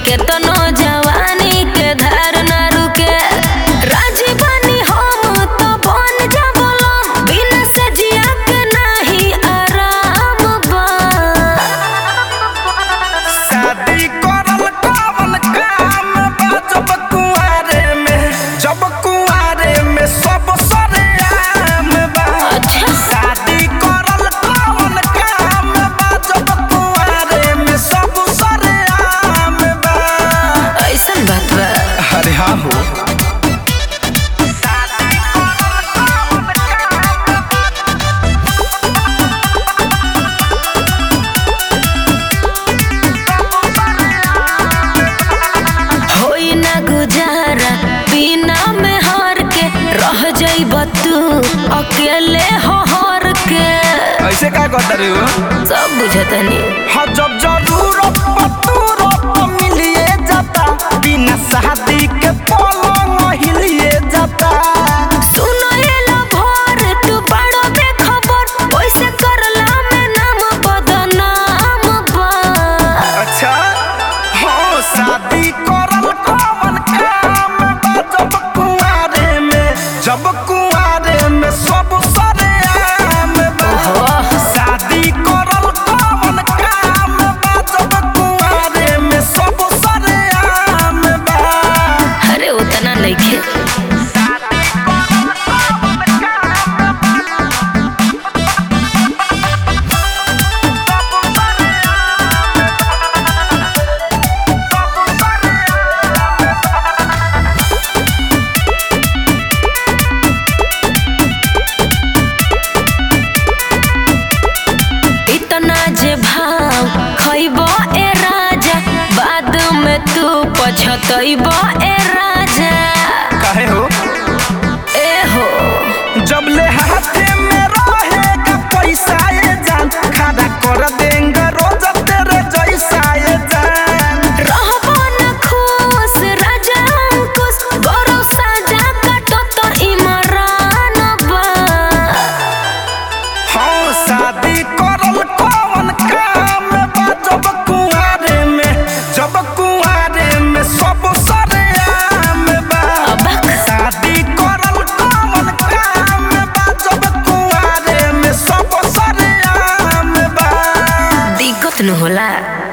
केतनो जवानी के धार न रुके। राजी बनी हम तो बन जाबलो, बिना से जिया के नहीं आराम बा। शादी करल कवन काम बा, जब कुंवारे में सब सरेआम बा। अच्छा शादी करल कवन काम बा, जब कुंवारे में सब सरेआम बा। ऐसन बात बा। अरे हाँ हो। होई ना गुजारा बिना में हार के, रह जाइब तू अकेले हर के। ऐसे का करता रे हो? सब बुझतनी। हाँ जब जरूरत मिलिए जाता, बिना शादी के पलंग हिलिए जाता। सुनो एला भोर तू बड़ो बेखबर, ओइसे करला में नाम बदनाम बा। अच्छा हाँ शादी करल कवन काम बा, जब कुंवारे में सब सरेआम बा। ओहो। शादी करल कवन काम बा, जब कुंवारे में सब सरेआम बा। अरे उतना नइखे। इतना जे भाव खइबो ए राजा, बाद में तू पछतइबो ए राजा। काहे हो? ए हो जब ले हाथे में रहेगा पैसा ये जान, खड़ा कर देंगे रोज तेरे जैसा ये जान। रहबो न खुश राजा अंकुश, गौरव साजा काटो तो इमरान बा। हाँ शादी करल कवन काम बा, जब कुंवारे में सब सरेआम बा। अबक शादी करल कवन काम बा, जब कुंवारे में सब सरेआम बा। दिक्कत न होला।